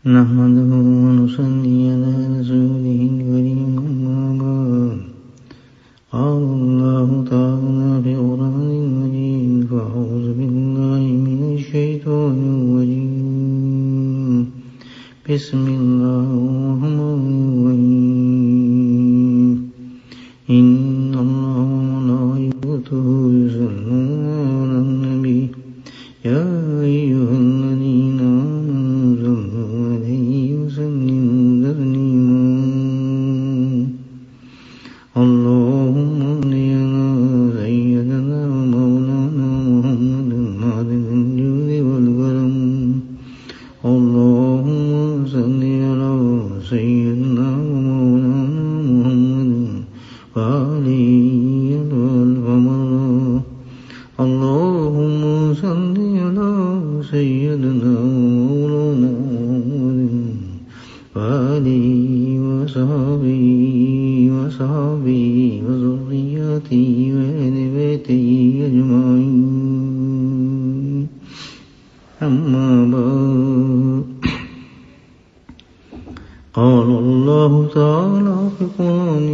نحمده ونصلي على رسوله الكريم أما بعد قال الله تعالى في القرآن المجيد فأعوذ بالله من الشيطان الرجيم بسم الله الرحمن الرحيم إن الله وملائكته يصلون على النبي يا أيها الذين آمنوا صلوا عليه وسلموا تسليما اللهم صل على سيدنا ومولانا محمد معدن الجود والكرم اللهم صل على سيدنا ومولانا محمد وآله والقمر اللهم صل على سيدنا ومولانا محمد وآله وصحبه وذريته وأهل بيته أجمعين أما بعد قال الله تعالى في القرآن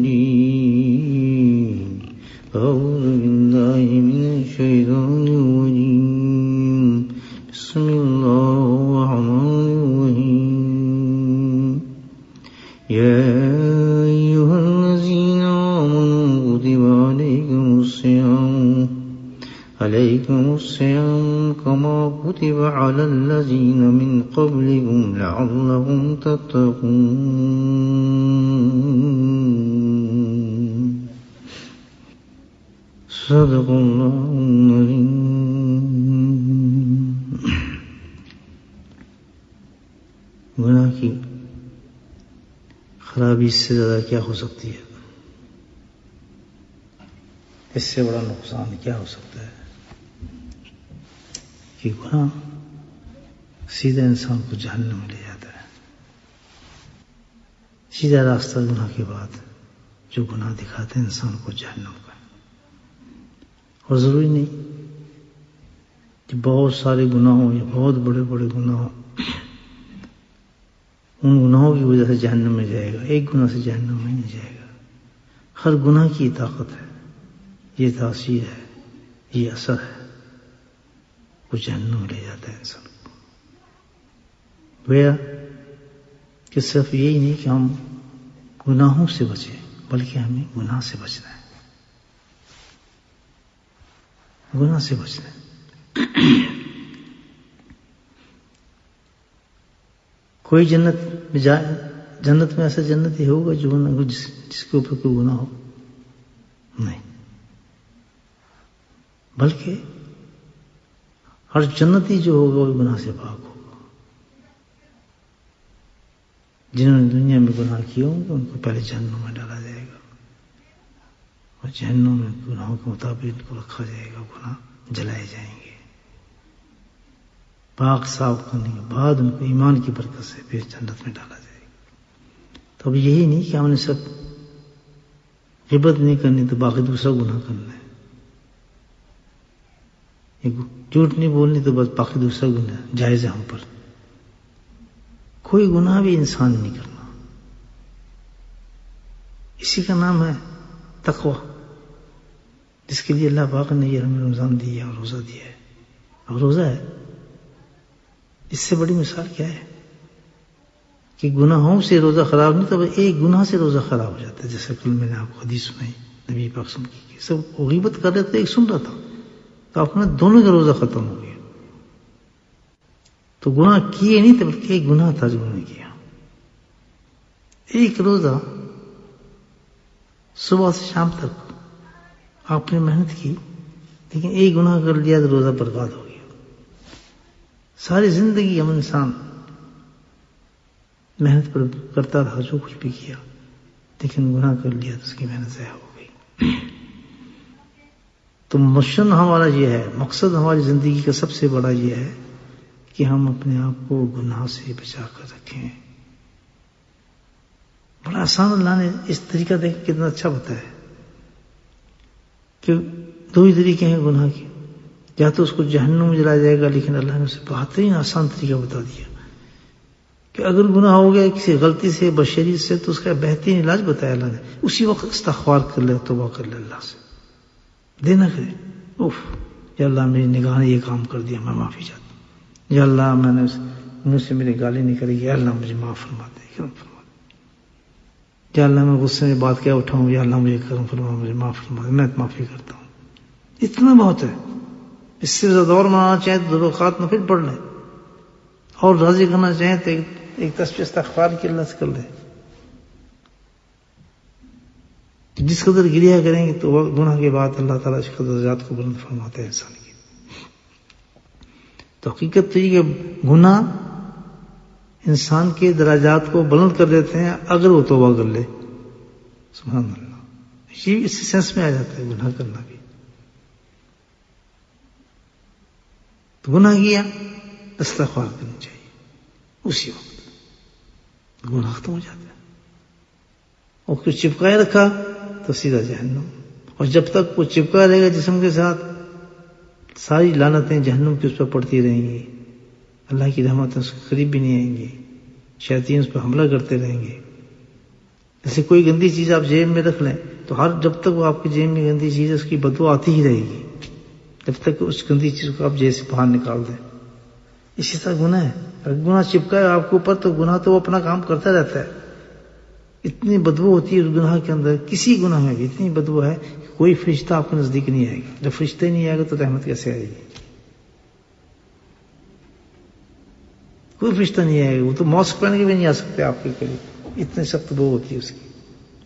المجيد أعوذ بالله من الشيطان الرجيم بسم الله الرحمن الرحيم يا أيها الذين آمنوا كتب عليكم الصيام كما كتب على الذين من قبلكم لعلكم تتقون صدق اللہ العظیم. گناہ کی خرابی اس سے زیادہ کیا ہو سکتی ہے؟ اس سے بڑا نقصان کیا ہو سکتا ہے کہ گناہ سیدھا انسان کو جہنم میں لے جاتا ہے. سیدھا راستہ گناہ کے بعد جو گناہ دکھاتے ہیں انسان کو جہنم کا. اور ضروری نہیں کہ بہت سارے گناہ ہوں یا بہت بڑے بڑے گناہ ہوں. ان گناہوں کی وجہ سے جہنم میں جائے گا، ایک گناہ سے جہنم میں نہیں جائے گا. ہر گناہ کی طاقت ہے، یہ تاثیر ہے، یہ اثر ہے، وہ جہنم میں لے جاتا ہے انسان کو. گویا کہ صرف یہی نہیں کہ ہم گناہوں سے بچیں بلکہ ہمیں گناہ سے بچنا ہے، گناہ سے بچنا ہے. کوئی جنت میں ایسا جنت ہی ہوگا جو جس کے اوپر کوئی گناہ ہو؟ نہیں، بلکہ ہر جنتی جو ہوگا وہ گناہ سے پاک ہوگا. جنہوں نے دنیا میں گناہ کیے ہوں گے ان کو پہلے جہنم میں ڈالا جائے گا، اور جہنم میں گناہوں کے مطابق ان کو رکھا جائے گا، گناہ جلائے جائیں گے. پاک صاف کرنے کے بعد ان کو ایمان کی برکت سے پھر جنت میں ڈالا جائے گا. تو اب یہی نہیں کہ ہم نے سب غیبت نہیں کرنی تو باقی دوسرا گناہ کرنا ہے، جھوٹ نہیں بولنی تو بس باقی دوسرا گناہ جائز ہے ہم پر. کوئی گناہ بھی انسان نہیں کرنا. اسی کا نام ہے تقوی، جس کے لیے اللہ پاک نے یہ ہمیں رمضان دیا اور روزہ دیا ہے. اب روزہ ہے، اس سے بڑی مثال کیا ہے کہ گناہوں سے روزہ خراب نہیں تو ایک گناہ سے روزہ خراب ہو جاتا ہے. جیسے کل میں نے آپ کو حدیث سنائی نبی پاک صلی اللہ علیہ وسلم کی، سب غیبت کر رہے تھے، ایک سن رہا تھا تو اپنا دونوں کا روزہ ختم ہو گیا. تو گناہ کیے نہیں تھے بلکہ ایک گناہ تھا جو انہوں نے کیا. ایک روزہ صبح سے شام تک آپ نے محنت کی لیکن ایک گناہ کر لیا تو روزہ برباد ہو گیا. ساری زندگی ہم انسان محنت پر کرتا رہا، جو کچھ بھی کیا، لیکن گناہ کر لیا تو اس کی محنت ضائع ہو گئی. تو مشن ہمارا یہ ہے، مقصد ہماری زندگی کا سب سے بڑا یہ ہے کہ ہم اپنے آپ کو گناہ سے بچا کر رکھیں. بڑا آسان اللہ نے اس طریقہ دیکھ کتنا اچھا بتایا کہ دو ہی طریقے ہیں گناہ کے، یا تو اس کو جہنم میں جلایا جائے گا، لیکن اللہ نے اسے بہترین آسان طریقہ بتا دیا کہ اگر گناہ ہو گیا کسی غلطی سے بشریت سے تو اس کا بہترین علاج بتایا اللہ نے، اسی وقت استغفار کر لے، توبہ کر لے اللہ سے، دینا کرے اوف یا اللہ میری نگاہ نے یہ کام کر دیا، میں معافی چاہتا ہوں، یا اللہ میں نے منہ سے میری گالی نکلی، یا اللہ مجھے معاف فرما دے، کرم فرما دے، یا اللہ میں غصے میں بات کیا اٹھاؤں، یا اللہ مجھے کرم فرما، مجھے معاف فرما دے، میں معافی کرتا ہوں، اتنا بہت ہے۔ اس سے زیادہ اور منانا چاہیں تو دو رکعات نفل پڑھ لیں، اور راضی کرنا چاہیں تو ایک تسبیح استغفار کی اللہ سے کر لیں۔ جس قدر گریہ کریں گے تو گناہ کے بعد اللہ تعالیٰ اس قدر درجات کو بلند فرماتے ہیں انسان کی۔ تو حقیقت تو یہ کہ گناہ انسان کے درجات کو بلند کر دیتے ہیں اگر وہ توبہ کر لے، سبحان اللہ، یہ اس سینس میں آ جاتا ہے گناہ کرنا بھی۔ تو گناہ کیا استغفار کرنی چاہیے، اسی وقت گناہ ختم ہو جاتا ہے۔ اور کچھ چپکائے رکھا تو سیدھا جہنم، اور جب تک وہ چپکا رہے گا جسم کے ساتھ ساری لعنتیں جہنم کی اس پر پڑتی رہیں گی، اللہ کی رحمتیں اس کے قریب بھی نہیں آئیں گی، شیاطین اس پر حملہ کرتے رہیں گے۔ جیسے کوئی گندی چیز آپ جیب میں رکھ لیں تو ہر جب تک وہ آپ کی جیب میں گندی چیز ہے اس کی بدبو آتی ہی رہے گی جب تک اس گندی چیز کو آپ جیب سے باہر نکال دیں۔ اسی طرح گناہ ہے، اگر گناہ چپکا ہے آپ کے اوپر تو گناہ تو وہ اپنا کام کرتا رہتا ہے، اتنی بدبو ہوتی ہے اس گناہ کے اندر، کسی گناہ میں بھی اتنی بدبو ہے کہ کوئی فرشتہ آپ کے نزدیک نہیں آئے گا۔ جب فرشتہ نہیں آئے گا تو رحمت کیسے آئے گی؟ کوئی فرشتہ نہیں آئے گا، وہ تو ماسک پہن کے بھی نہیں آ سکتے آپ کے قریب، اتنی سخت بو ہوتی ہے اس کی۔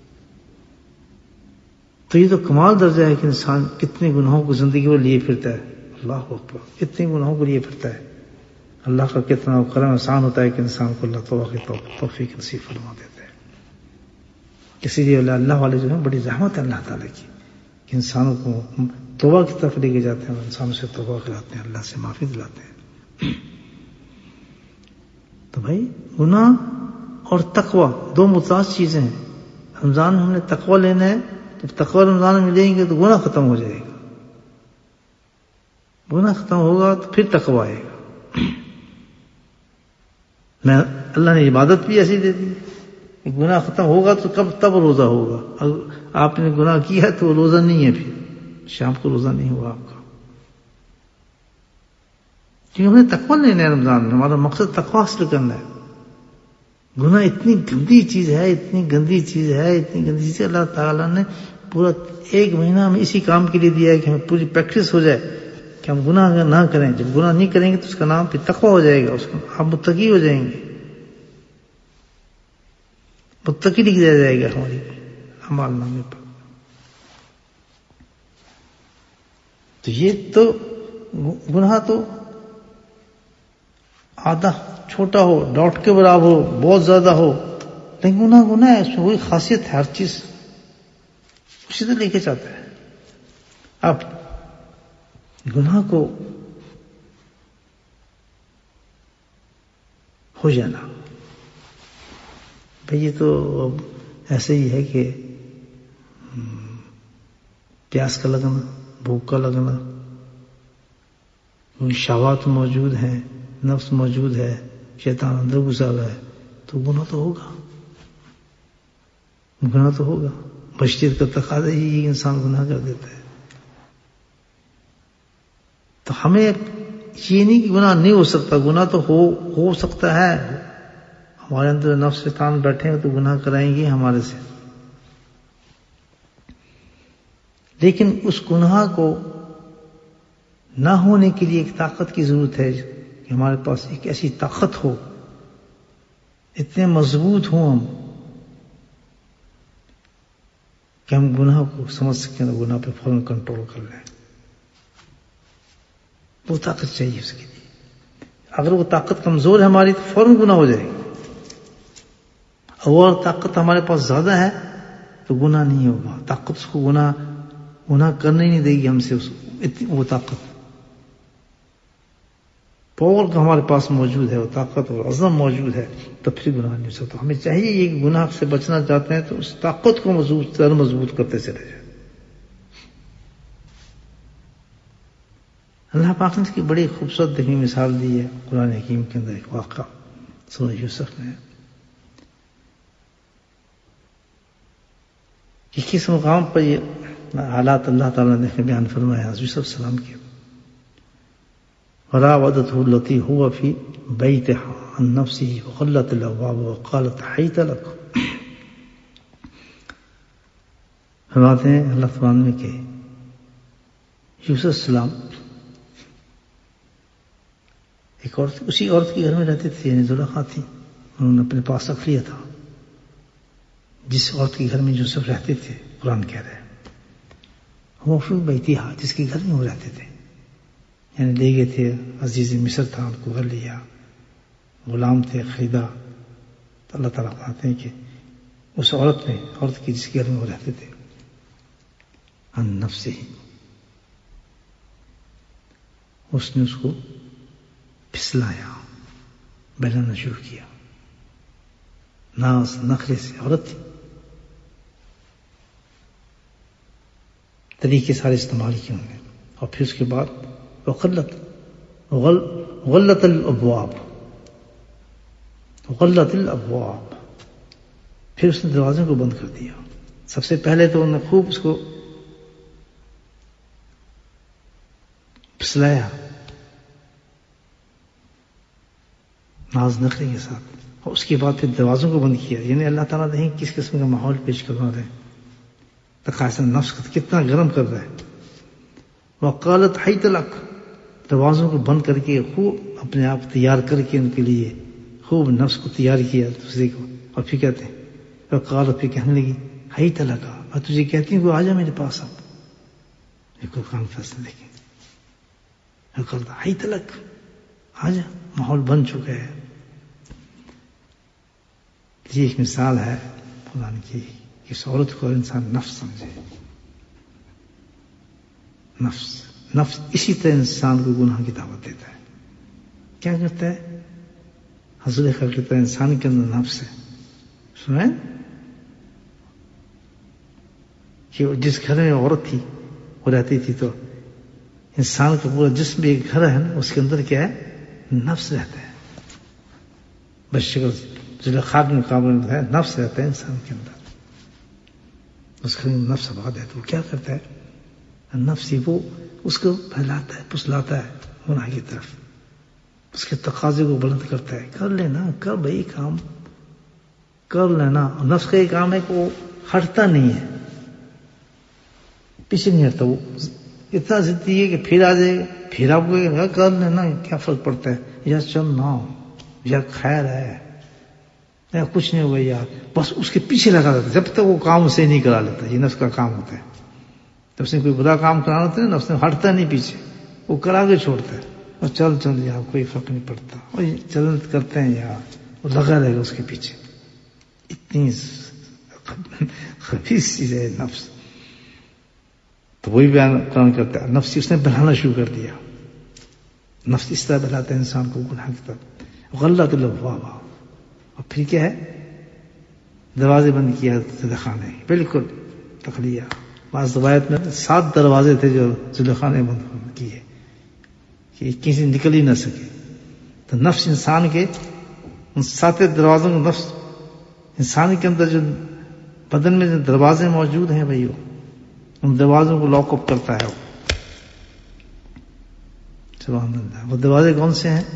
تو یہ تو کمال درجہ ہے کہ انسان کتنے گناہوں کو زندگی میں لیے پھرتا ہے، اللہ اکبر، کتنے گناہوں کو لیے پھرتا ہے۔ اللہ کا کتنا کرم آسان ہوتا ہے کہ انسان کو اللہ توبہ کی توفیق نصیب فرما دیتا ہے۔ اسی لیے اللہ والے جو ہیں بڑی رحمت ہے اللہ تعالیٰ کی کہ انسانوں کو توبہ کی طرف لے کے جاتے ہیں اور انسانوں سے توبہ کراتے ہیں، اللہ سے معافی دلاتے ہیں۔ تو بھائی گناہ اور تقوی دو متضاد چیزیں ہیں۔ رمضان میں ہم نے تقوی لینا ہے، جب تقوی رمضان میں لیں گے تو گناہ ختم ہو جائے گا، گناہ ختم ہوگا تو پھر تقوی آئے گا۔ اللہ نے عبادت بھی ایسی دے دی، گناہ ختم ہوگا تو تب روزہ ہوگا، اگر آپ نے گناہ کیا تو روزہ نہیں ہے، پھر شام کو روزہ نہیں ہوگا آپ کا، کیونکہ ہم نے تقوی لینا ہے رمضان میں، ہمارا مقصد تقوی حاصل کرنا ہے۔ گناہ اتنی گندی چیز ہے، اتنی گندی چیز ہے، اتنی گندی چیز ہے، اللہ تعالیٰ نے پورا 1 مہینہ ہمیں اسی کام کے لیے دیا ہے کہ ہمیں پوری پریکٹس ہو جائے کہ ہم گناہ نہ کریں۔ جب گناہ نہیں کریں گے تو اس کا نام پھر تقوی ہو جائے گا، اس کا ہم متقی ہو جائیں گے، متقی لکھ دیا جائے گا ہماری اعمال نامے پر۔ تو یہ تو گناہ تو آدھا چھوٹا ہو، ڈاٹ کے برابر ہو، بہت زیادہ ہو، لیکن گناہ ہے، اس میں وہی خاصیت ہے، ہر چیز اسی طرح لے کے چاہتا ہے۔ اب گناہ کو ہو جانا بھئی یہ تو اب ایسے ہی ہے کہ پیاس کا لگنا، بھوک کا لگنا، شہوات موجود ہیں، نفس موجود ہے، شیطان اندر گھسا ہوا ہے، تو گناہ تو ہوگا، گناہ تو ہوگا۔ بشریت کا تقاضا ہی انسان گناہ کر دیتا ہے۔ تو ہمیں یہ نہیں کہ گناہ نہیں ہو سکتا، گناہ تو ہو سکتا ہے، ہمارے اندر نفس شیطان بیٹھے ہیں تو گناہ کرائیں گے ہمارے سے، لیکن اس گناہ کو نہ ہونے کے لیے ایک طاقت کی ضرورت ہے کہ ہمارے پاس ایک ایسی طاقت ہو، اتنے مضبوط ہوں ہم کہ ہم گناہ کو سمجھ سکیں اور گناہ پہ فوراً کنٹرول کر لیں۔ وہ طاقت چاہیے اس کے لیے۔ اگر وہ طاقت کمزور ہے ہماری تو فوراً گناہ ہو جائے گا، اور طاقت ہمارے پاس زیادہ ہے تو گناہ نہیں ہوگا، طاقت اس کو گناہ کرنے ہی نہیں دے گی ہم سے، وہ طاقت پاور کا ہمارے پاس موجود ہے، وہ طاقت اور عزم موجود ہے، تو پھر گناہ نہیں ہو سکتا۔ ہمیں چاہیے یہ کہ گناہ سے بچنا چاہتے ہیں تو اس طاقت کو مضبوط کرتے چلے جائیں۔ اللہ پاک نے اس کی بڑی خوبصورت دیکھنے مثال دی ہے قرآن حکیم کے اندر، ایک واقعہ سورہ یوسف میں کہ کس مقام پر یہ حالات اللہ تعالیٰ نے بیان فرمایا حضرت یوسف السلام کے. وراودته التي هو في بيتها عن نفسه وغلت الابواب وقالت حيث لك. فرماتے ہیں اللہ تعالیٰ نے کہ یوسف السلام ایک عورت اسی عورت کے گھر میں رہتے تھے، یعنی زلیخا تھی، انہوں نے اپنے پاس رکھ لیا تھا جس عورت کے گھر میں یوسف رہتے تھے. قرآن کہہ رہے ہیں وہ فی بیتہا، جس کے گھر میں وہ رہتے تھے، یعنی لے گئے تھے، عزیز مصر تھا، ان کو گھر لیا، غلام تھے، خریدا. تو اللہ تعالیٰ کہتے ہیں کہ اس عورت کی جس کے گھر میں وہ رہتے تھے، عن نفسہ، اس نے اس کو پھسلایا، بہلانا شروع کیا. ناز نخرے سے عورت تھی، طریقے سارے استعمال کیے انہوں نے. اور پھر اس کے بعد غلت الابواب، پھر اس نے دروازوں کو بند کر دیا. سب سے پہلے تو انہوں نے خوب اس کو پھسلایا ناز نخرے کے ساتھ، اور اس کے بعد پھر دروازوں کو بند کیا. یعنی اللہ تعالیٰ دیکھیں کس قسم کا ماحول پیش کروا رہے ہیں، تقاضا نفس کتنا گرم کر رہا ہے. وقالت حیت لک، دروازوں کو بند کر کے خوب اپنے آپ تیار کر کے ان کے لیے خوب نفس کو تیار کیا دوسرے کو. اور پھر کہتے ہیں وقالت، پھر کہنے لگی حیت لک، اور تجھے کہتی ہوں کہ آ جا میرے پاس. اب ایک قرآن فیصلہ دیکھیں، وقالت حیت لک، آ جا، ماحول بن چکا ہے. یہ ایک مثال ہے قرآن کی کہ اس عورت کو انسان نفس سمجھے. نفس اسی طرح انسان کو گناہ کی دعوت دیتا ہے. کیا کرتا ہے؟ حضرت خلق کہتا ہے انسان کے اندر نفس ہے. سنیں کہ جس گھر میں عورت تھی وہ رہتی تھی، تو انسان کا پورا جسم ایک گھر ہے نا، اس کے اندر کیا ہے؟ نفس رہتا ہے. بس شکل زلیخا کے مقابلے میں ہے نفس رہتا ہے انسان کے اندر. اس کا نفس آباد ہے تو وہ کیا کرتا ہے؟ نفس ہی وہ اس کو پھیلاتا ہے، پھسلاتا ہے گناہ کی طرف، اس کے تقاضے کو بلند کرتا ہے. کر لینا، کر بھائی کام کر لینا. اور نفس کا یہ کام ہے کہ وہ ہٹتا نہیں ہے، پیچھے نہیں ہٹتا. وہ اتنا ضدی ہے کہ پھر آ جائے گا، پھر آپ کو کر لینا، کیا فرق پڑتا ہے، یا چلنا، یا خیر ہے، یا کچھ نہیں ہوگا یار، بس اس کے پیچھے لگا رہتا ہے جب تک وہ کام اسے نہیں کرا لیتا. یہ نفس کا کام ہوتا ہے. جب اس نے کوئی برا کام کرانا ہوتا ہے نا، اس نے ہٹتا نہیں پیچھے، وہ کرا کے چھوڑتا ہے. اور چل یار کوئی فرق نہیں پڑتا، اور چلن کرتے ہیں یار، وہ لگا رہے گا اس کے پیچھے. اتنی خبیث چیز ہے نفس. تو وہی بیان قرآن کرتا ہے نفس اس نے بہلانا شروع کر دیا. نفس اس طرح بہلاتا ہے انسان کو گناہ کی طرف. غلت الابواب، اور پھر کیا ہے؟ دروازے بند کیا زلیخا نے. بالکل تخلیہ. بعض روایت میں 7 دروازے تھے جو زلیخا نے بند کیے کہ کسی نکل ہی نہ سکے. تو نفس انسان کے ان 7 دروازوں کو، نفس انسان کے اندر جو بدن میں جو دروازے موجود ہیں بھائی، ان دروازوں کو لاک اپ کرتا ہے. سبحان اللہ. وہ دروازے کون سے ہیں؟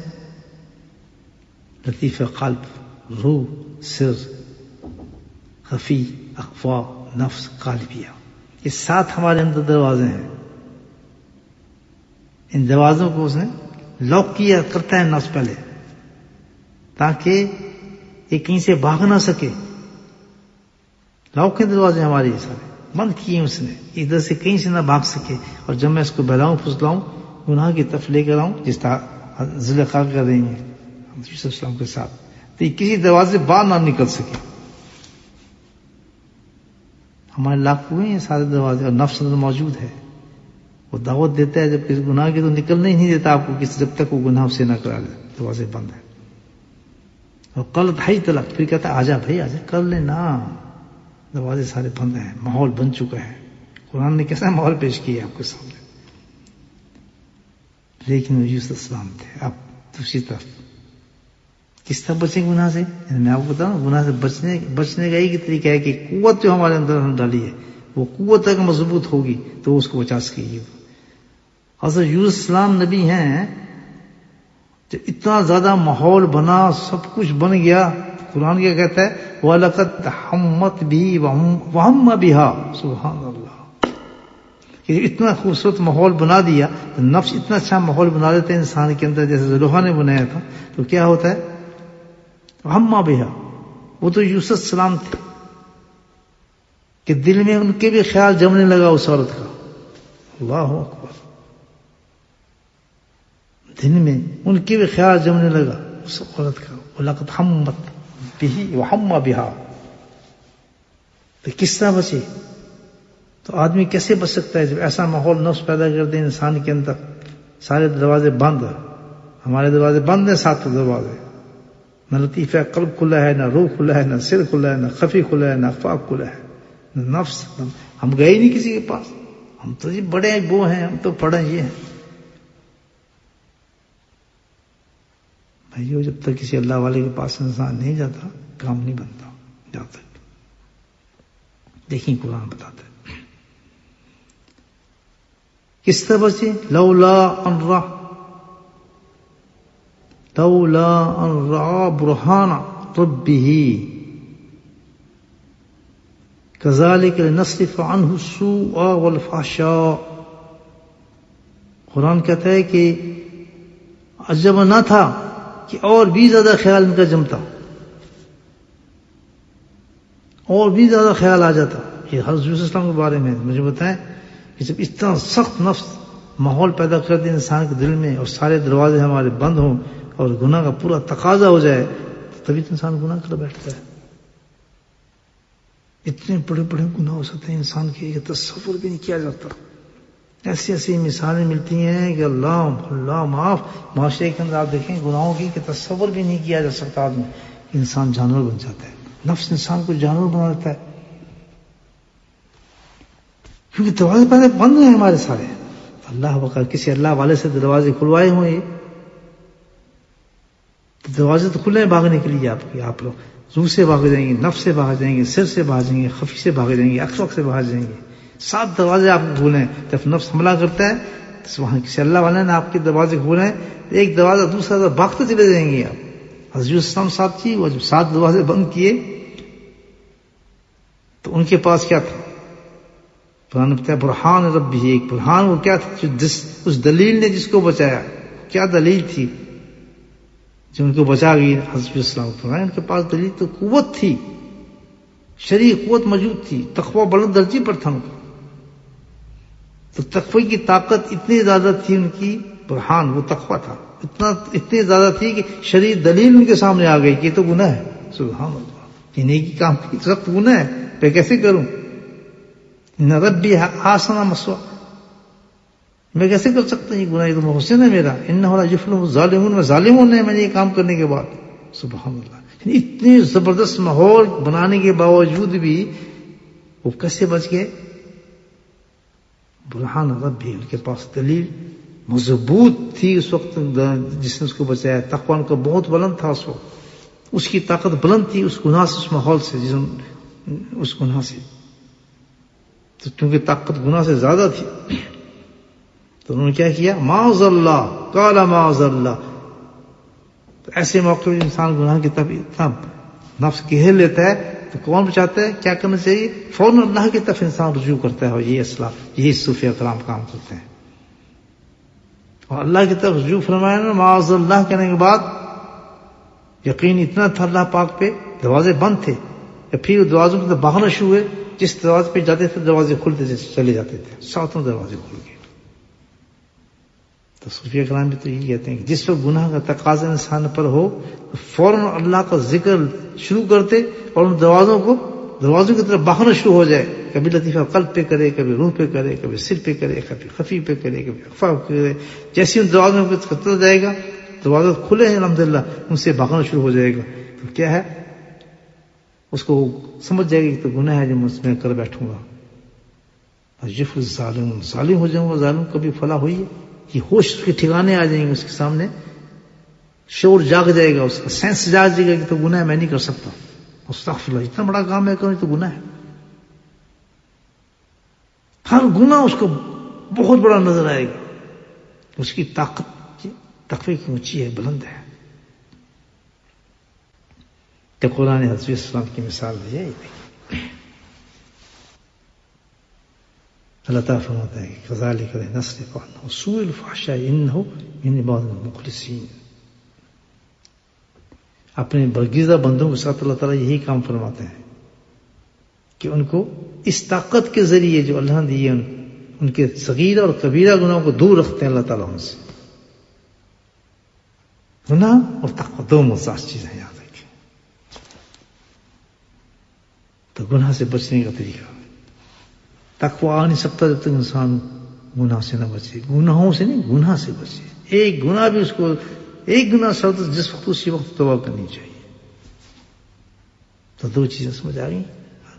لطیف قلب، روح، سر، خفی، اخفا، نفس، قالبیہ. یہ 7 ہمارے اندر دروازے ہیں. ان دروازوں کو اس نے لاک کیا کرتا ہے نفس پہلے، تاکہ یہ کہیں سے بھاگ نہ سکے. لاک کے دروازے ہمارے سارے بند کیے اس نے، ادھر سے کہیں سے نہ بھاگ سکے. اور جب میں اس کو بہلاؤں پھسلاؤں، گناہ کی طرف لے کر آؤں، جس طرح زلیخا کر رہی ہیں یوسف السلام کے ساتھ، تو یہ کسی دروازے باہر نہ نکل سکے. ہمارے لاک ہوئے ہیں یہ سارے دروازے، اور نفس اندر موجود ہے. وہ دعوت دیتا ہے جب کسی گناہ کی، تو نکلنے ہی نہیں دیتا آپ کو کسی، جب تک وہ گناہ سے نہ کرا لے. دروازے بند ہیں. اور قلت حیت لک، پھر کہتا آجا بھائی آجا، کر لینا. دروازے سارے بند ہیں، ماحول بن چکا ہے. قرآن نے کیسا ماحول پیش کیا آپ کے سامنے. لیکن وہ یوسف السلام تھے. اب دوسری طرف کس طرح بچیں گناہ سے؟ میں آپ کو بتاؤں گناہ سے بچنے کا ایک طریقہ ہے کہ قوت جو ہمارے اندر ہم ڈالی ہے وہ قوت اگر مضبوط ہوگی تو اس کو بچا سکے گی. حضرت یوسف السلام نبی ہیں، جو اتنا زیادہ ماحول بنا، سب کچھ بن گیا، قرآن کیا کہتا ہے وَلَقَدْ حَمَّتْ بِهِ وَهَمَّ بِهَا. سبحان اللہ، کہ اتنا خوبصورت ماحول بنا دیا، تو نفس اتنا اچھا ماحول بنا دیتا ہے انسان کے اندر، جیسے زلیخا نے بنایا تھا، تو کیا ہوتا ہے وَهَمَّ بِهَا. وہ تو یوسف السلام تھے کہ دل میں ان کے بھی خیال جمنے لگا اس عورت کا. اللہ اکبر، دل میں ان کے بھی خیال جمنے لگا اس عورت کا. وَلَقَدْ حَمَّتْ بِهِ وَهَمَّ بِهَا. تو کس طرح بچے؟ تو آدمی کیسے بچ سکتا ہے جب ایسا ماحول نفس پیدا کر دے انسان کے اندر؟ سارے دروازے بند، ہمارے دروازے بند ہیں، 7 دروازے. نہ لطیفہ قلب کھلا ہے، نہ روح کھلا ہے، نہ سر کھلا ہے، نہ خفی کھلا ہے، نہ اخفاق کھلا ہے، نہ نفس. ہم گئے نہیں کسی کے پاس، ہم تو جی بڑے وہ ہیں، ہم تو پڑھے یہ ہیں. بھائیو، جب تک کسی اللہ والے کے پاس انسان نہیں جاتا کام نہیں بنتا. جاتا دیکھیں قرآن بتاتا ہے کس طرح بچے. لولا ان رأى برهان ربه كذلك لنصرف عنه السوء والفحشاء. قرآن کہتا ہے کہ عجب نہ تھا کہ اور بھی زیادہ خیال ان کا جمتا، اور بھی زیادہ خیال آ جاتا. یہ حضرت یوسف السلام کے بارے میں مجھے بتائیں کہ جب اتنا سخت نفس ماحول پیدا کر دے انسان کے دل میں، اور سارے دروازے ہمارے بند ہوں اور گناہ کا پورا تقاضا ہو جائے، تو تبھی تو انسان گناہ کر بیٹھتا ہے. اتنے بڑے بڑے گناہ ہو سکتے ہیں انسان کے، یہ تصور بھی نہیں کیا جاتا. ایسی ایسی مثالیں ملتی ہیں کہ اللہ معاف. معاشرے کے اندر آپ دیکھیں گناہوں کی کہ تصور بھی نہیں کیا جا سکتا. آدمی انسان جانور بن جاتا ہے، نفس انسان کو جانور بنا دیتا ہے، کیونکہ دروازے پہلے بند ہیں ہمارے سارے. اللہ وقت کسی اللہ والے سے دروازے کھلوائے ہوں، یہ دروازے تو کھلے ہیں بھاگنے کے لیے آپ لوگ روح سے بھاگ جائیں گے، نفس سے بھاگ جائیں گے، سر سے بھاگ جائیں گے، خفی سے بھاگ جائیں گے، اخلاق سے بھاگ جائیں گے. 7 دروازے آپ کو کھولے ہیں. جب نفس حملہ کرتا ہے تو وہاں کسی اللہ والے نے آپ کے دروازے کھولے ہیں، ایک دروازہ دوسرا دروازہ بھاگتے چلے جائیں گے آپ. حضرت السلام صاحب جی وہ جب 7 دروازے بند کیے تو ان کے پاس کیا تھا؟ قرآن بتایا برہان رب بھی، ایک برہان. وہ کیا تھا؟ اس دلیل نے جس کو بچایا. کیا دلیل تھی جو ان کو بچا گئی؟ حضرت السلام فرمایا ان کے پاس دلیل تو قوت تھی، شرعی قوت موجود تھی، تقوی بلند درجے پر تھا ان کا. تو تقوی کی طاقت اتنی زیادہ تھی ان کی، برہان وہ تقوی تھا، اتنی زیادہ تھی کہ شرعی دلیل ان کے سامنے آ گئی کہ یہ تو گناہ ہے. سبحان اللہ، یہ نیکی کام کی سخت گناہ ہے، میں کیسے کروں؟ ان ربی احسن مثواہ، میں کیسے کر سکتا ہوں یہ گناہ؟ یہ تو محسن ہے میرا. انہ لا یفلح الظالمون، میں ظالمون نے میں نے یہ کام کرنے کے بعد. سبحان اللہ، اتنی زبردست ماحول بنانے کے باوجود بھی وہ کیسے بچ گئے؟ برہان ربی، ان کے پاس دلیل مضبوط تھی اس وقت جس نے اس کو بچایا. تقوی ان کا بہت بلند تھا اس وقت، اس کی طاقت بلند تھی اس گناہ سے، اس ماحول سے، اس گناہ سے. تو کیونکہ طاقت گناہ سے زیادہ تھی تو انہوں نے کیا کیا؟ معاذ اللہ، قال معاذ اللہ. تو ایسے موقع میں انسان گناہ کی طرف اتنا نفس گھیر لیتا ہے تو کون بچاتا ہے؟ کیا کرنا چاہیے؟ فوراً اللہ کی طرف انسان رجوع کرتا ہے، اور یہ اصلاح، یہی صوفیہ کرام کام کرتے ہیں. اور اللہ کی طرف رجوع فرمایا نا، معاذ اللہ کہنے کے بعد یقین اتنا تھا اللہ پاک پہ، دروازے بند تھے، یا پھر دروازوں میں باہر شروع ہوئے، جس دروازے پہ جاتے تھے دروازے کھلتے چلے جاتے تھے، 7 دروازے کھل گئے. تو صوفیہ کرام بھی تو یہی کہتے ہیں کہ جس وقت گناہ کا تقاضا انسان پر ہو تو فوراً اللہ کا ذکر شروع کرتے اور ان دروازوں کی طرف باہر شروع ہو جائے. کبھی لطیفہ قلب پہ کرے، کبھی روح پہ کرے، کبھی سر پہ کرے، کبھی خفی پہ کرے، کبھی اخفا پہ کرے. جیسے ان دروازوں میں کرتا جائے گا، دروازے کھلے ہیں الحمدللہ، ان سے بھاگنا شروع ہو جائے گا. تو کیا ہے؟ اس کو سمجھ جائے گا کہ تو گناہ ہے جو میں کر بیٹھوں گا. یف الظالم، ظالم ہو جاؤں گا. ظالم کبھی فلاح ہوئی ہے؟ یہ ہوش اس کے ٹھکانے آ جائیں گے اس کے سامنے. شعور جاگ جائے گا، اس کا سینس جاگ جائے گا کہ تو گناہ میں نہیں کر سکتا، استغفر اللہ، اتنا بڑا کام میں کروں تو گناہ ہے. ہر گناہ اس کو بہت بڑا نظر آئے گا. اس کی طاقت تقوی کی اونچی ہے، بلند ہے. کہ قرآن حضرت السلام کی مثال دی ہے. اللہ تعالیٰ فرماتا ہے کہ کذالک لنصرف عنہ سوء الفحشاء انہ من عباد المخلصین. اپنے برگزیدہ بندوں کے ساتھ اللہ تعالیٰ یہی کام فرماتے ہیں کہ ان کو اس طاقت کے ذریعے جو اللہ نے دی ہے ان کے صغیرہ اور کبیرہ گناہوں کو دور رکھتے ہیں اللہ تعالیٰ ان سے. گناہ اور تقوی دو مزاج چیزیں یاد رکھیں. تو گناہ سے بچنے کا طریقہ، تقوی آ نہیں سکتا جب تک انسان گناہ سے نہ بچے. گناہوں سے نہیں، گناہ سے بچے. ایک گناہ بھی اس کو، ایک گناہ سے جس وقت اسی وقت توبہ کرنی چاہیے. تو دو چیزیں سمجھ آ گئی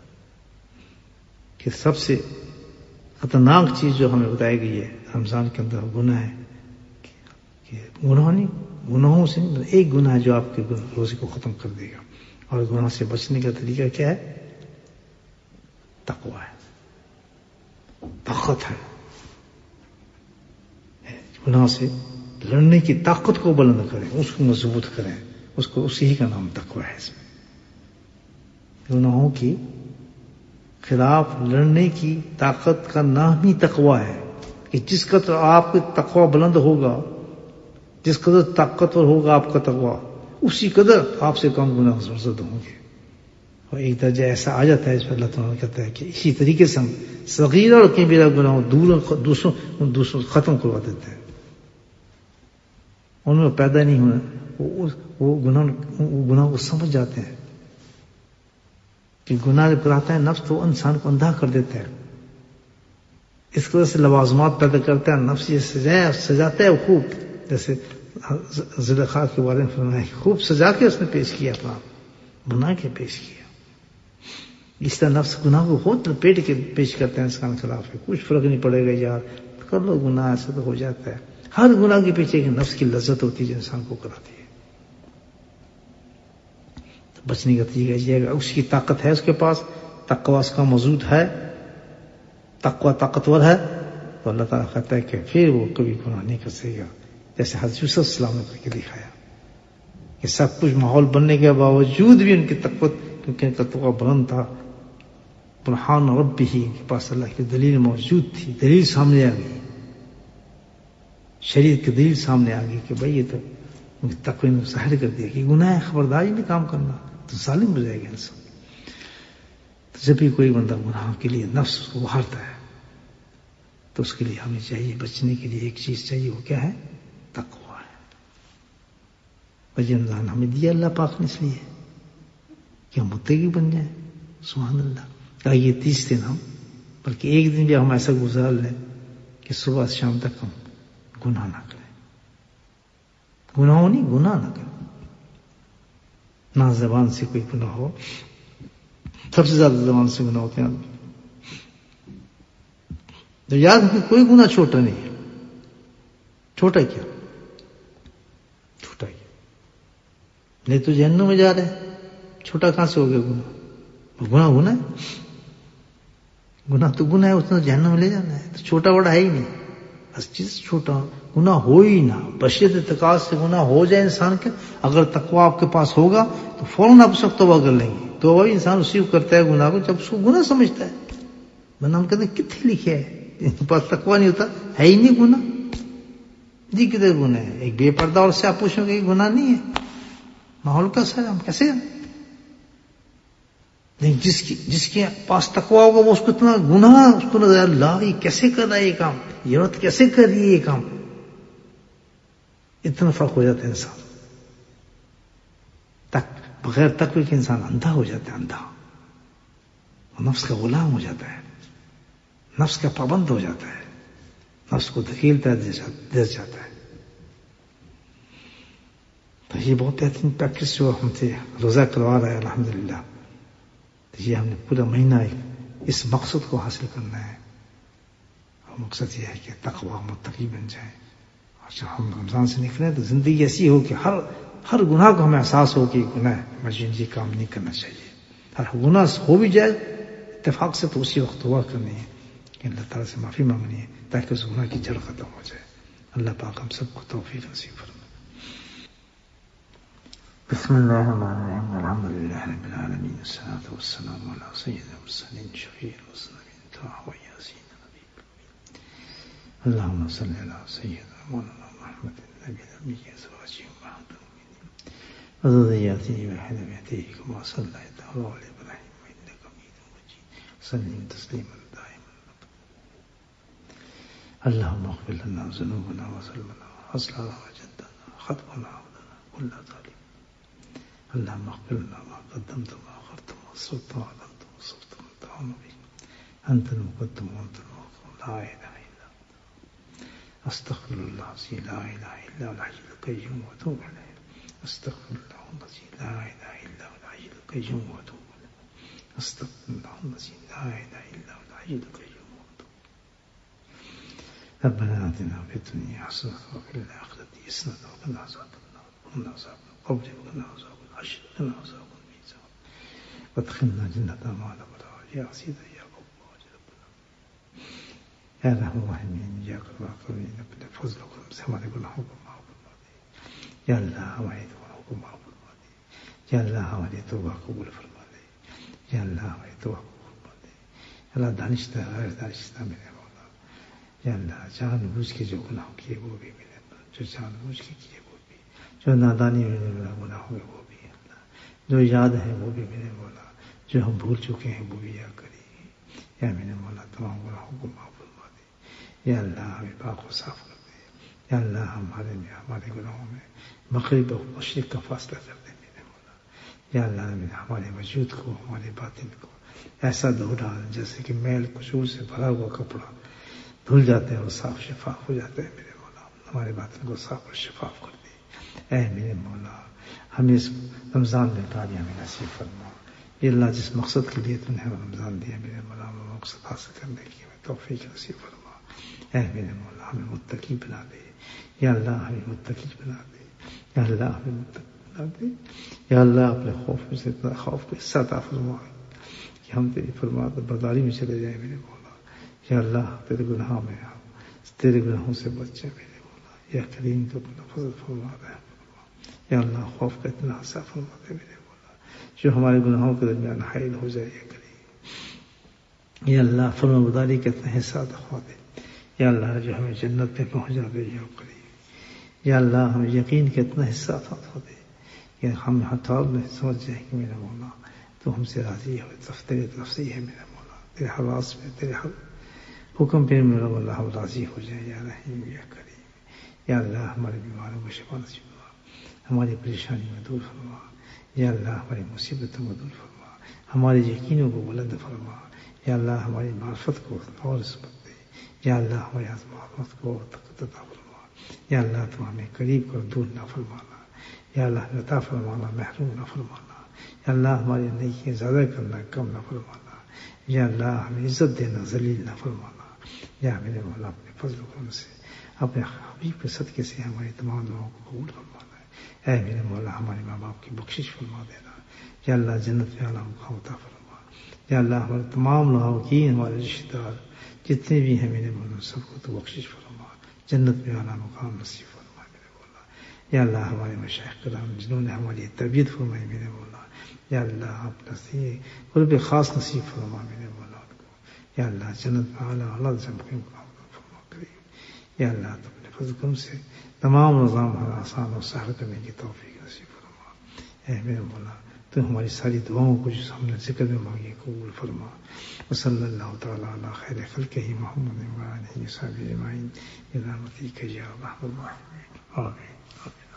کہ سب سے خطرناک چیز جو ہمیں بتائی گئی ہے رمضان کے اندر گناہ ہے کہ گناہ نہیں، گناہوں سے نہیں، ایک گناہ جو آپ کے روزے کو ختم کر دے گا. اور گناہ سے بچنے کا طریقہ کیا ہے؟ تقوی ہے، طاقت ہے. گناہ سے لڑنے کی طاقت کو بلند کریں، اس کو مضبوط کریں، اس کو، اسی کا نام تقوی ہے. اس میں گناہوں کی خلاف لڑنے کی طاقت کا نام ہی تقوی ہے. کہ جس قدر آپ کا تقوی بلند ہوگا، جس قدر طاقتور ہوگا آپ کا تقوی، اسی قدر آپ سے کم گناہ زرد ہوں گے. اور ایک درجہ ایسا آ جاتا ہے اس پر اللہ تعالیٰ کہتا ہے کہ اسی طریقے سے ہم صغیرہ اور کبیرہ گناہوں دوسروں ختم کروا دیتے ہیں. ان میں پیدا نہیں ہونا، وہ گناہ کو سمجھ جاتے ہیں کہ گناہ جب کراتا ہے نفس تو انسان کو اندھا کر دیتا ہے. اس وجہ سے لوازمات پیدا کرتا ہے، نفس یہ سجاتا ہے خوب. جیسے زلیخا کے بارے میں فرمایا خوب سجا کے اس نے پیش کیا، اپنا بنا کے پیش کیا. اس طرح نفس گناہ کو خود لپیٹ کے پیش کرتے ہیں انسان کے خلاف. کچھ فرق نہیں پڑے گا یار، کر لو گناہ، ایسا تو ہو جاتا ہے. ہر گناہ کے پیچھے ایک نفس کی لذت ہوتی ہے جو انسان کو کراتی ہے. تو بچنے کا طریقہ یہ ہے، اس کی طاقت ہے، اس کے پاس تقوی اس کا موجود ہے، تقوی طاقتور ہے، تو اللہ تعالیٰ کہتا ہے کہ پھر وہ کبھی گناہ نہیں کر سکے گا. جیسے حضرت یوسف السلام نے کر کے دکھایا کہ سب کچھ ماحول بننے کے باوجود بھی ان کی تقوی، کیونکہ ان کا تقوی بلند تھا، برہان ربہ، ان کے پاس اللہ کی دلیل موجود تھی. دلیل سامنے آ گئی، شریعت کی دلیل سامنے آ گئی کہ بھائی یہ تو ان کی تقوی نے ظاہر کر دیا کہ گناہ ہے، خبرداری نہیں کام کرنا، تو ظالم ہو جائے گا انسان. تو جب بھی کوئی بندہ گناہ کے لیے نفس اس کو ابھارتا ہے تو اس کے لیے ہمیں چاہیے، بچنے کے لیے ایک چیز چاہیے، وہ کیا ہے؟ تقوی ہے. رمضان ہمیں دیا اللہ پاک نے اس لیے کہ ہم متقی بن جائیں. سبحان اللہ. کہا یہ 30 دن ہم، بلکہ ایک دن بھی ہم ایسا گزار لیں کہ صبح سے شام تک ہم گناہ نہ کریں. گناہ نہیں، گناہ نہ کریں. نہ زبان سے کوئی گناہ ہو. سب سے زیادہ زبان سے گناہ ہوتے ہیں. تو یاد رکھیں کوئی گناہ چھوٹا نہیں ہے. چھوٹا کیا؟ چھوٹا کیا؟ نہیں تو جہنم میں جا رہے ہیں، چھوٹا کہاں سے ہو گیا گناہ؟ گناہ ہے، گناہ تو گناہ ہے، اس نے جہنم میں لے جانا ہے. تو چھوٹا بڑا ہے ہی نہیں، بس چیز چھوٹا گناہ ہو ہی نہ. بشیت تقاض سے گناہ ہو جائے انسان کے، اگر تقوی آپ کے پاس ہوگا تو فوراً آپ اس وقت توبہ کر لیں گے. توبہ انسان اسی کو کرتا ہے گناہ کو جب اس کو گناہ سمجھتا ہے. ورنہ ہم کہتے ہیں کتنے لکھے ہے، ان کے پاس تقوی نہیں ہوتا، ہے ہی نہیں گناہ. جی کتنے گناہ ہے. ایک بے پردہ اور سے آپ پوچھیں گے گناہ نہیں ہے، ماحول کا اثر ہے، ہم کیسے ہیں؟ جس کے پاس تقوی ہوگا وہ اس کو اتنا گناہ، اس کو نظر اللہ یہ کیسے کر رہا ہے یہ کام، یہ عورت کیسے کر رہی ہے یہ کام. اتنا فرق ہو جاتا ہے انسان. بغیر تقوی کے انسان اندھا ہو جاتا ہے، اندھا، نفس کا غلام ہو جاتا ہے، نفس کا پابند ہو جاتا ہے، نفس کو دھکیلتا ہے، دے جاتا ہے. تو یہ بہت بہترین پریکٹس جو ہم سے روزہ کروا رہا ہے الحمدللہ. یہ ہم نے پورا مہینہ اس مقصد کو حاصل کرنا ہے، اور مقصد یہ ہے کہ تقوی متقی بن جائے. اور جب ہم رمضان سے نکلیں تو زندگی ایسی ہو کہ ہر ہر گناہ کو ہمیں احساس ہو کہ گناہ ہے، مجھے یہ کام نہیں کرنا چاہیے. ہر گناہ ہو بھی جائے اتفاق سے تو اسی وقت دعا کرنی ہے کہ اللہ تعالیٰ سے معافی مانگنی ہے تاکہ اس گناہ کی جڑ ختم ہو جائے. اللہ پاک ہم سب کو توفیق نصیب فرمائے. بسم اللہ الرحمن الرحیم الحمد للہ رب العالمین والصلاة والسلام علی سید المرسلین شفیع المذنبین طه و یاسین نبی الامین اللہم صلی علی سیدنا مولانا محمد النبی الامین ازواجہ امہات المؤمنین وذریاتہ وآلہ کما صلیت علی ابراہیم انک حمید مجید وسلم تسلیما دائما. اللہم اغفر لنا ذنوبنا وظلمنا واسلنا وجدنا خطأنا وعمدنا كل ذلك. اللهم اغفر لنا ما قدمت وما أخرت وما أسررت وما أعلنت وما أسررت وما تعلم به أنت المقدم وأنت المؤخر لا إله إلا أنت أستغفر الله الذي لا إله إلا هو الحي القيوم وأتوب إليه. أستغفر الله الذي لا إله إلا هو الحي القيوم وأتوب إليه. أستغفر الله الذي لا إله إلا هو الحي القيوم وأتوب إليه. ربنا آتنا في الدنيا حسنة وفي الآخرة حسنة وقنا عذاب النار وقنا عذاب القبر وقنا عذاب وقنا عذاب الميزان وادخلنا جنة مع الأبرار يا عزيز يا غفار يا ربنا يا أرحم الراحمين يا أكرم الأكرمين اپنے فضل و کرم سے ہمارے گناہوں کو معاف فرما دے یا اللہ. ہمارے گناہوں کو معاف فرما دے یا اللہ. ہماری توبہ قبول فرما دے یا اللہ. ہماری توبہ قبول فرما دے یا اللہ. دانشتہ غیر دانشتہ میرے مولا یا اللہ. جان بوجھ کے جو گناہ کیے وہ بھی میرے مولا، جو جان بوجھ کے کیے وہ بھی، جو نادانی میں گناہ ہوئے وہ بھی اللہ، جو یاد ہے وہ بھی میرے مولا، جو ہم بھول چکے ہیں وہ بھی یا کری یا میرے مولا. تمام گناہوں کو معاف فرما دے یا اللہ. ہمیں پاک و صاف کر دے یا اللہ. ہمارے گناہوں میں مغرب و مشرق کا فاصلہ کر دے میرے مولا یا اللہ. ہمارے وجود کو، ہمارے باطن کو ایسا دھو ڈال جیسے کہ میل کچور سے بھرا ہوا کپڑا دھل جاتا ہے اور صاف شفاف ہو جاتا ہے میرے مولا. ہمارے باطن کو صاف اور شفاف کر دے اے میرے مولا. ہمیں اس رمضان میں تاریاں ہمیں نصیب فرما یہ اللہ. جس مقصد کے لیے تم نے رمضان دیا میرے مولا، وہ مقصد حاصل کرنے کی ہمیں توفیق نصیب فرما اے میرے مولا. ہمیں متقی بنا دے یا اللہ. ہمیں متقی بنا دے یا اللہ. ہمیں متقی بنا دے یا اللہ. اپنے خوف میں سے اتنا خوف کو حصہ عطا فرما کہ ہم تیری فرمان برداری میں چلے جائیں میرے مولا یا اللہ. تیرے گناہوں میں تیرے گناہوں سے بچ جائیں میرے مولا یا کریم. تو اپنا فضل فرما رہے یا اللہ. خوف کا اتنا حصہ فرما دے میرے مولا جو ہمارے گناہوں کے درمیان حائل ہو جائے یا کریم یا اللہ. فرما برداری کا اتنا حصہ دکھا دے یا اللہ جو ہمیں جنت میں پہنچا دے یا کریم یا اللہ. ہمیں یقین کا اتنا حصہ عطا دے کہ ہم ہتھوڑ میں سمجھ جائیں کہ میرا مولا تو ہم سے راضی ہے، تیرے طرف سے ہی ہے میرا مولا. تیرے حواس میں تیرے حکم پہ میرا مولا ہم راضی ہو جائیں یا رحیم یا کریم یا اللہ. ہمارے بیماروں کو شفا نصیب فرما، ہماری پریشانی میں دور فرما یا اللہ. ہماری مصیبتوں کو دور فرما، ہمارے یقینوں کو بلند فرما یا اللہ. ہماری معرفت کو اور نسبت دے یا اللہ. ہماری معرفت کو طاقت عطا فرما یا اللہ. تو ہمیں قریب کر دور نہ فرمانا یا اللہ. عطا فرمانا محروم نہ فرمانا یا اللہ. ہماری نیکیاں زیادہ کرنا کم نہ فرمانا یا اللہ. ہمیں عزت دینا ذلیل نہ فرمانا یا میرے مولا. اپنے فضل و کرم سے اپنے حبیب کے صدقے سے ہماری تمام دعاؤں کو قبول فرمانا اے میرے مولا. ہمارے ماں باپ کی بخشش فرما دینا یا اللہ. جنت میں اعلیٰ مقام عطا فرما یا اللہ. ہمارے تمام لاحقین، ہمارے رشتہ دار جتنے بھی ہیں میرے مولا، سب کو تو بخشش فرما، جنت میں اعلیٰ مقام نصیب فرما میرے مولا یا اللہ. ہمارے مشائخ کرام جنہوں نے ہماری تربیت فرمائی میرے مولا یا اللہ. آپ نصیب قرب خاص نصیب فرما میرے مولا یا اللہ. جنت میں اعلیٰ سے مقام فرما کریم یا اللہ. تو اپنے فضل کرم سے تمام نظام ہمیں آسان اور سہل کرنے کی توفیق نصیب فرما اے میرے مولا. تو ہماری ساری دعاؤں کو جو ہم نے ذکر میں مانگی قبول فرما. وصلی اللہ تعالیٰ علی خیر خلقہ محمد و آلہ وصحبہ اجمعین برحمتک یا ارحم الراحمین آمین.